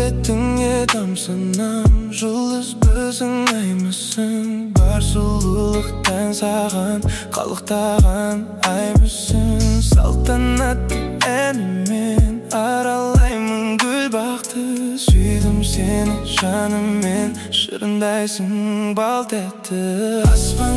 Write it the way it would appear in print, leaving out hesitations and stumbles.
бетіңе тамсанам, жұлдыз біздің аймысың. Бар сұлулық тән саған, қалықтаған ай мүсін. Салтанатты әнімен аралаймын гүл бақты. Сүйдім сені жаныммен, шырындайсың бал тәтті.